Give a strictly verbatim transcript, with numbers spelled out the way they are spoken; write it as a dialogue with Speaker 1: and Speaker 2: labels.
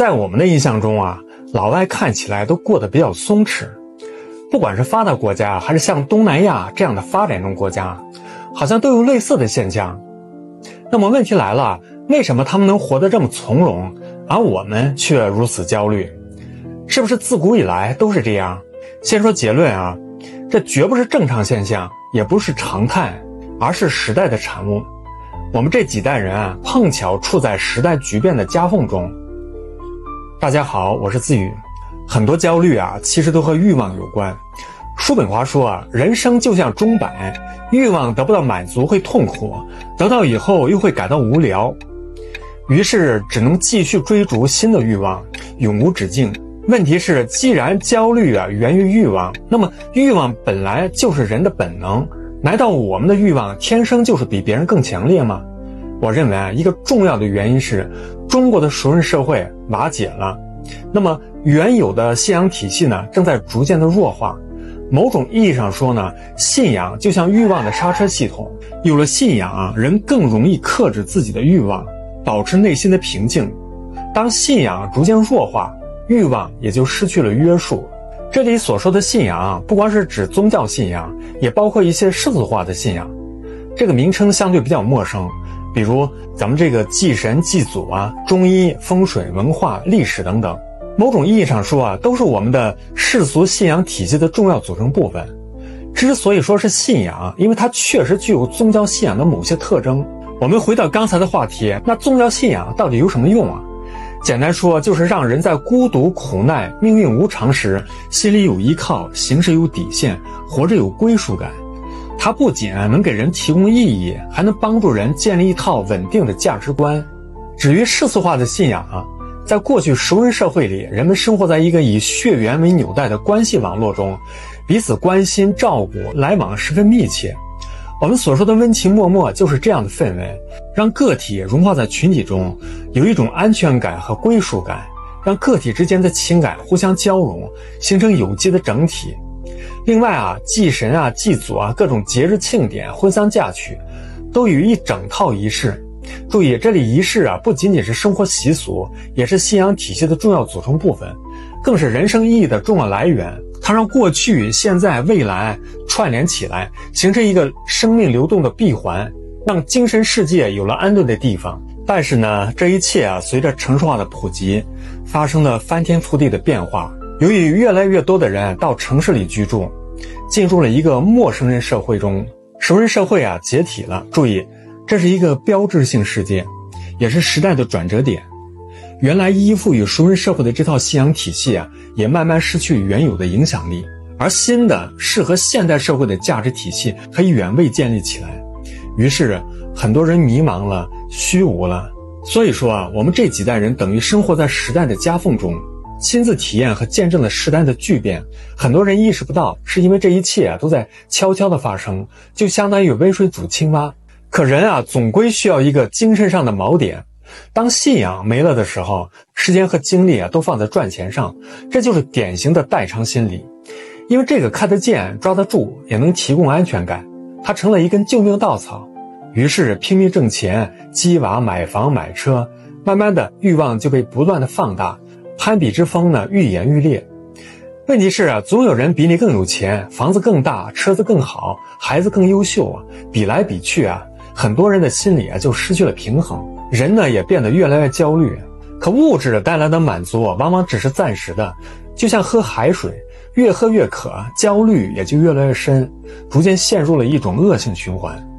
Speaker 1: 在我们的印象中啊，老外看起来都过得比较松弛，不管是发达国家还是像东南亚这样的发展中国家，好像都有类似的现象。那么问题来了，为什么他们能活得这么从容，而我们却如此焦虑？是不是自古以来都是这样？先说结论啊，这绝不是正常现象，也不是常态，而是时代的产物。我们这几代人啊，碰巧处在时代巨变的夹缝中。大家好，我是自宇。很多焦虑啊，其实都和欲望有关。叔本华说啊，人生就像钟摆，欲望得不到满足会痛苦，得到以后又会感到无聊，于是只能继续追逐新的欲望，永无止境。问题是，既然焦虑啊源于欲望，那么欲望本来就是人的本能，难道我们的欲望天生就是比别人更强烈吗？我认为啊，一个重要的原因是中国的熟人社会瓦解了，那么原有的信仰体系呢，正在逐渐的弱化。某种意义上说呢，信仰就像欲望的刹车系统，有了信仰啊，人更容易克制自己的欲望，保持内心的平静。当信仰逐渐弱化，欲望也就失去了约束。这里所说的信仰，不光是指宗教信仰，也包括一些世俗化的信仰。这个名称相对比较陌生，比如咱们这个祭神祭祖啊，中医、风水、文化、历史等等，某种意义上说啊，都是我们的世俗信仰体系的重要组成部分。之所以说是信仰，因为它确实具有宗教信仰的某些特征。我们回到刚才的话题，那宗教信仰到底有什么用啊？简单说，就是让人在孤独、苦难、命运无常时，心里有依靠，行事有底线，活着有归属感。它不仅能给人提供意义，还能帮助人建立一套稳定的价值观。至于世俗化的信仰啊，在过去熟人社会里，人们生活在一个以血缘为纽带的关系网络中，彼此关心、照顾，来往十分密切。我们所说的温情脉脉就是这样的氛围，让个体融化在群体中，有一种安全感和归属感，让个体之间的情感互相交融，形成有机的整体。另外啊，祭神啊、祭祖啊，各种节日庆典、婚丧嫁娶，都有一整套仪式。注意，这里仪式啊，不仅仅是生活习俗，也是信仰体系的重要组成部分，更是人生意义的重要来源。它让过去、现在、未来串联起来，形成一个生命流动的闭环，让精神世界有了安顿的地方。但是呢，这一切啊，随着城市化的普及，发生了翻天覆地的变化。由于越来越多的人到城市里居住，进入了一个陌生人社会中，熟人社会啊解体了。注意，这是一个标志性事件，也是时代的转折点。原来依附于熟人社会的这套信仰体系啊，也慢慢失去原有的影响力，而新的适合现代社会的价值体系还远未建立起来。于是很多人迷茫了，虚无了。所以说啊，我们这几代人等于生活在时代的夹缝中，亲自体验和见证了时代的巨变。很多人意识不到，是因为这一切啊都在悄悄的发生，就相当于温水煮青蛙。可人啊，总归需要一个精神上的锚点。当信仰没了的时候，时间和精力啊都放在赚钱上，这就是典型的代偿心理。因为这个看得见、抓得住，也能提供安全感，它成了一根救命稻草。于是拼命挣钱，积娃、买房、买车，慢慢的欲望就被不断的放大，攀比之风呢愈演愈烈。问题是啊，总有人比你更有钱，房子更大，车子更好，孩子更优秀啊，比来比去啊，很多人的心里啊就失去了平衡，人呢也变得越来越焦虑。可物质带来的满足往往只是暂时的，就像喝海水，越喝越渴，焦虑也就越来越深，逐渐陷入了一种恶性循环。